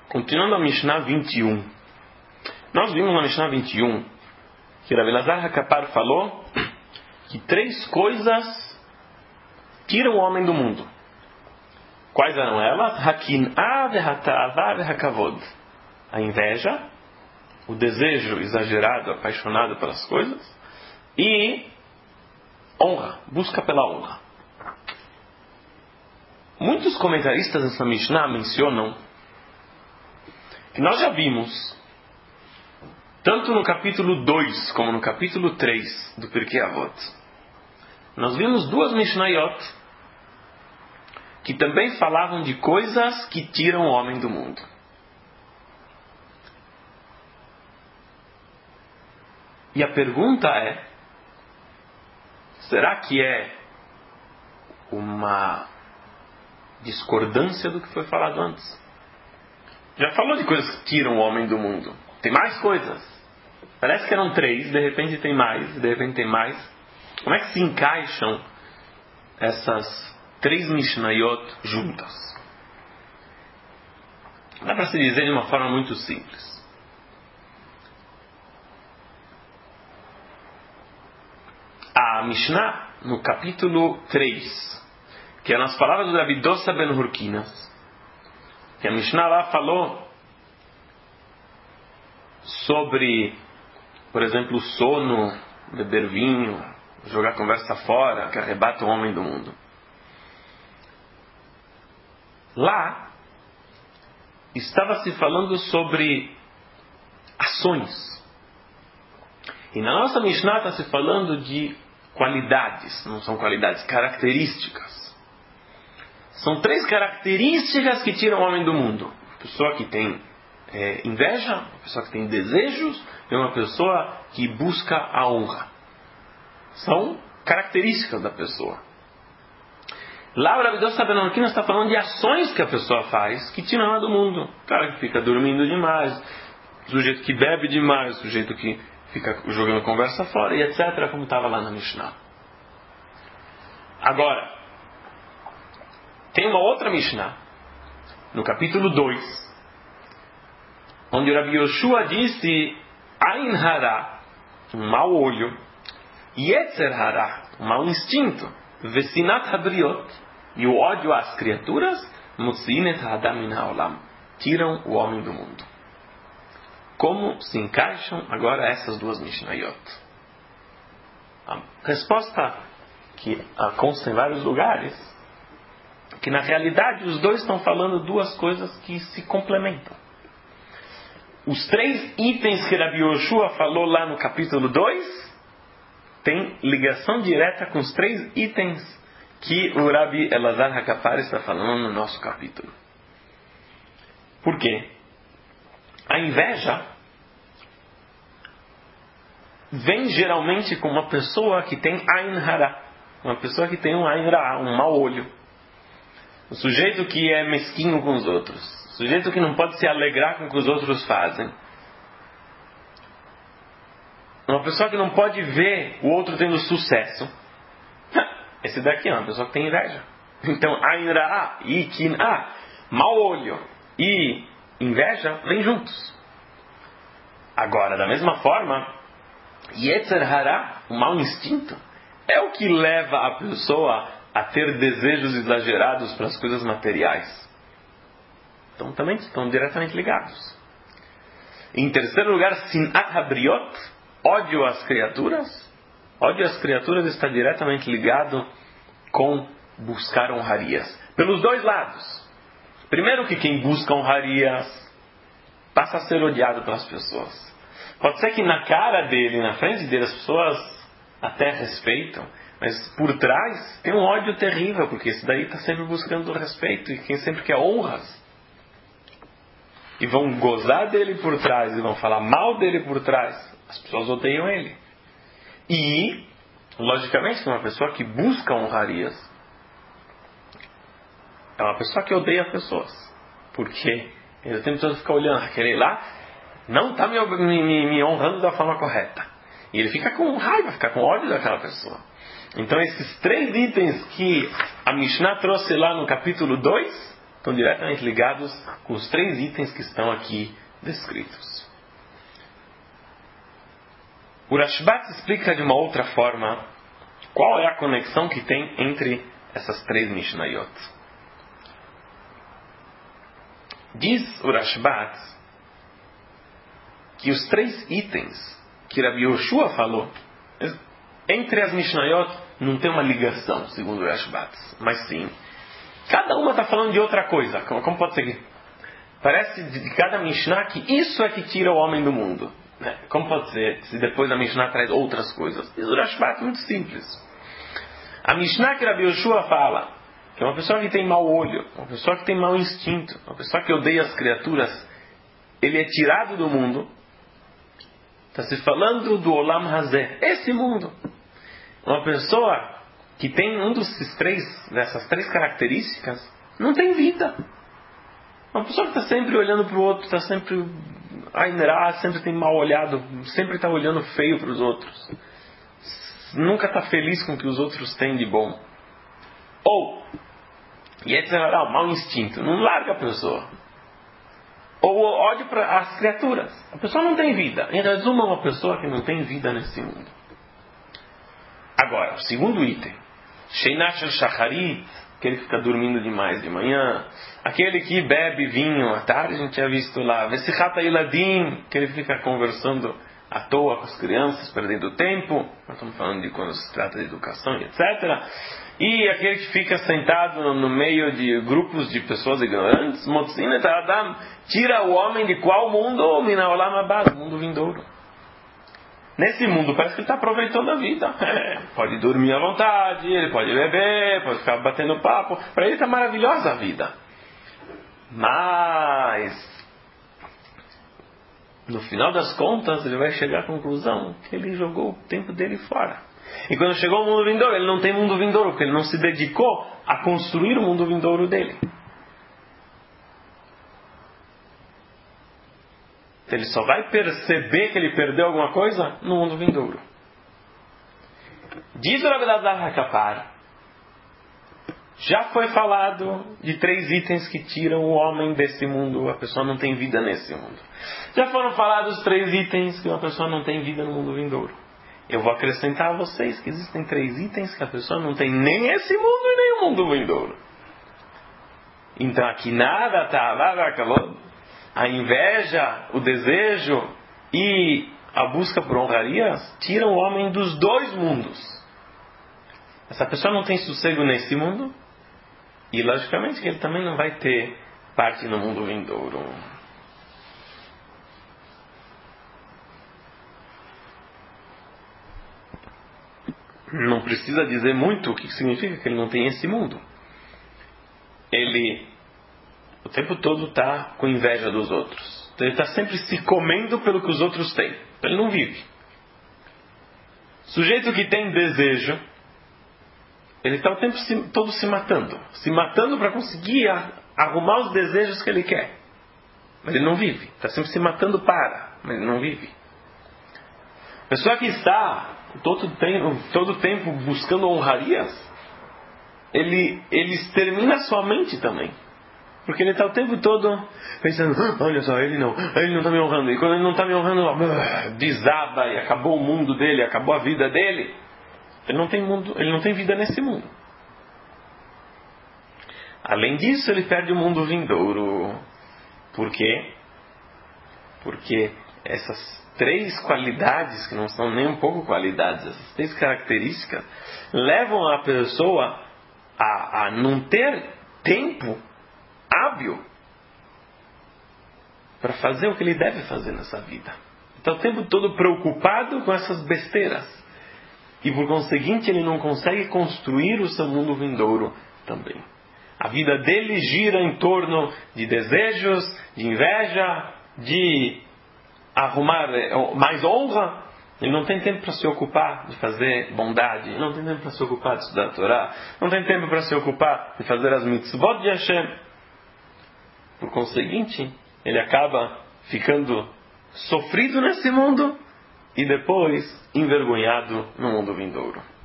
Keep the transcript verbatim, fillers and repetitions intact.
Continuando a Mishnah vinte e um. Nós vimos na Mishnah vinte e um que Rav Elazar HaKappar falou que três coisas tiram o homem do mundo. Quais eram elas? Hakin'ah vehata'avah vehakavod. A inveja, o desejo exagerado, apaixonado pelas coisas, e honra, busca pela honra. Muitos comentaristas dessa Mishnah mencionam que nós já vimos, tanto no capítulo dois como no capítulo três do Pirkei Avot, nós vimos duas Mishnayot que também falavam de coisas que tiram o homem do mundo. E a pergunta é, será que é uma discordância do que foi falado antes? Já falou de coisas que tiram o homem do mundo. Tem mais coisas. Parece que eram três, de repente tem mais, de repente tem mais. Como é que se encaixam essas três Mishnayot juntas? Dá para se dizer de uma forma muito simples. A Mishnah, no capítulo três, que é nas palavras do Rabi Dossa ben Hurkinas, que a Mishnah lá falou sobre, por exemplo, o sono, beber vinho, jogar conversa fora, que arrebata o homem do mundo. Lá estava se falando sobre ações. E na nossa Mishnah está se falando de qualidades, não são qualidades, características. São três características que tiram o homem do mundo. Uma pessoa que tem é, inveja, uma pessoa que tem desejos e uma pessoa que busca a honra. São características da pessoa. Lá o Rabi Dossa ben Hurkinas está falando de ações que a pessoa faz que tiram ela do mundo. O cara que fica dormindo demais, o sujeito que bebe demais, o sujeito que fica jogando conversa fora e etcétera, como estava lá na Mishnah. Agora, tem uma outra Mishnah, no capítulo dois, onde o Rabi Yoshua disse Ain Hara, um mau olho, Yetzer Hara, um mau instinto, Vesinat Habriot, e o ódio às criaturas, Musinet Hadam min haolam, tiram o homem do mundo. Como se encaixam agora essas duas Mishnayot? A resposta que consta em vários lugares, que na realidade os dois estão falando duas coisas que se complementam. Os três itens que Rabi Yoshua falou lá no capítulo dois têm ligação direta com os três itens que o Rabi Elazar HaKappar está falando no nosso capítulo. Por quê? A inveja vem geralmente com uma pessoa que tem Ain Hara, uma pessoa que tem um Ain Ra, um mau olho. O sujeito que é mesquinho com os outros. O sujeito que não pode se alegrar com o que os outros fazem. Uma pessoa que não pode ver o outro tendo sucesso. Esse daqui é uma pessoa que tem inveja. Então, Ain Ra e Kin'ah, mau olho e inveja, vêm juntos. Agora, da mesma forma, Yetzer Hara, o mau instinto, é o que leva a pessoa a ter desejos exagerados para as coisas materiais. Então também estão diretamente ligados. Em terceiro lugar, Sinat Habriot, ódio às criaturas. Ódio às criaturas está diretamente ligado com buscar honrarias. Pelos dois lados. Primeiro que quem busca honrarias passa a ser odiado pelas pessoas. Pode ser que na cara dele, na frente dele, as pessoas até respeitam, mas por trás tem um ódio terrível, porque esse daí está sempre buscando respeito, e quem sempre quer honras. E vão gozar dele por trás, e vão falar mal dele por trás. As pessoas odeiam ele. E, logicamente, uma pessoa que busca honrarias é uma pessoa que odeia pessoas. Porque ele o tempo todo fica olhando, aquele lá não está me, me, me honrando da forma correta. E ele fica com raiva, fica com ódio daquela pessoa. Então esses três itens que a Mishnah trouxe lá no capítulo dois estão diretamente ligados com os três itens que estão aqui descritos. O Rashbat explica de uma outra forma qual é a conexão que tem entre essas três Mishnayot. Diz o Rashbat que os três itens que Rabi Yoshua falou, entre as Mishnayot não tem uma ligação, segundo o Rashbat, mas sim, cada uma está falando de outra coisa. Como, como pode ser que parece de cada Mishnah que isso é que tira o homem do mundo? Como pode ser se depois a Mishnah traz outras coisas? Diz o Rashbat, muito simples. A Mishnah que Rabi Yoshua fala que uma pessoa que tem mau olho, uma pessoa que tem mau instinto, uma pessoa que odeia as criaturas, ele é tirado do mundo. Está se falando do Olam Hazeh, esse mundo. Uma pessoa que tem um desses três, dessas três características, não tem vida. Uma pessoa que está sempre olhando para o outro, está sempre Ainra, sempre tem mal olhado, sempre está olhando feio para os outros, nunca está feliz com o que os outros têm de bom. Ou, e é ah, mau instinto, não larga a pessoa. Ou ódio para as criaturas. A pessoa não tem vida. Em resumo, é uma pessoa que não tem vida nesse mundo. Agora, o segundo item, Sheinach al-Shacharit, que ele fica dormindo demais de manhã, aquele que bebe vinho à tarde, a gente tinha visto lá, Vesichat Iladim, que ele fica conversando à toa com as crianças, perdendo tempo, nós estamos falando de quando se trata de educação e etcétera. E aquele que fica sentado no meio de grupos de pessoas ignorantes, Motzin et Adam, tira o homem de qual mundo? Mina Olam Haba, mundo vindouro. Nesse mundo parece que ele está aproveitando a vida. É, pode dormir à vontade, ele pode beber, pode ficar batendo papo. Para ele está maravilhosa a vida. Mas, no final das contas, ele vai chegar à conclusão que ele jogou o tempo dele fora. E quando chegou ao mundo vindouro, ele não tem mundo vindouro, porque ele não se dedicou a construir o mundo vindouro dele. Ele só vai perceber que ele perdeu alguma coisa no mundo vindouro. Diz o Rabi Elazar HaKapar, já foi falado de três itens que tiram o homem desse mundo, a pessoa não tem vida nesse mundo. Já foram falados três itens que uma pessoa não tem vida no mundo vindouro. Eu vou acrescentar a vocês que existem três itens que a pessoa não tem nem esse mundo e nem o mundo vindouro. Então aqui nada está, a inveja, o desejo e a busca por honrarias tiram o homem dos dois mundos. Essa pessoa não tem sossego nesse mundo e logicamente que ele também não vai ter parte no mundo vindouro. Não precisa dizer muito o que significa que ele não tem esse mundo. Ele o tempo todo está com inveja dos outros. Ele está sempre se comendo pelo que os outros têm. Ele não vive. Sujeito que tem desejo, ele está o tempo todo se matando. Se matando para conseguir arrumar os desejos que ele quer. Mas ele não vive. Está sempre se matando para, mas ele não vive. Pessoa que está todo tempo, todo tempo buscando honrarias, ele, ele extermina sua mente também. Porque ele está o tempo todo pensando, ah, olha só, ele não, ele não está me honrando. E quando ele não está me honrando, ah, desaba e acabou o mundo dele, acabou a vida dele. Ele não tem mundo, ele não tem vida nesse mundo. Além disso, ele perde o mundo vindouro. Por quê? Porque essas três qualidades, que não são nem um pouco qualidades, essas três características, levam a pessoa a, a não ter tempo hábil para fazer o que ele deve fazer nessa vida. Está o tempo todo preocupado com essas besteiras. E por conseguinte ele não consegue construir o seu mundo vindouro também. A vida dele gira em torno de desejos, de inveja, de arrumar mais honra. Ele não tem tempo para se ocupar de fazer bondade. Não tem tempo para se ocupar de estudar a Torá. Não tem tempo para se ocupar de fazer as mitzvot de Hashem. Por conseguinte, ele acaba ficando sofrido nesse mundo e depois envergonhado no mundo vindouro.